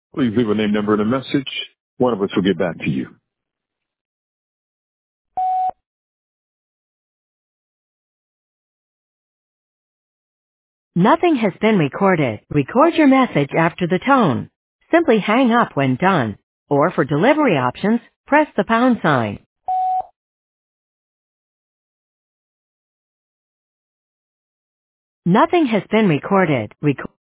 Please leave a name, number, and a message. One of us will get back to you. Nothing has been recorded. Record your message after the tone. Simply hang up when done. Or for delivery options, press the pound sign. Nothing has been recorded.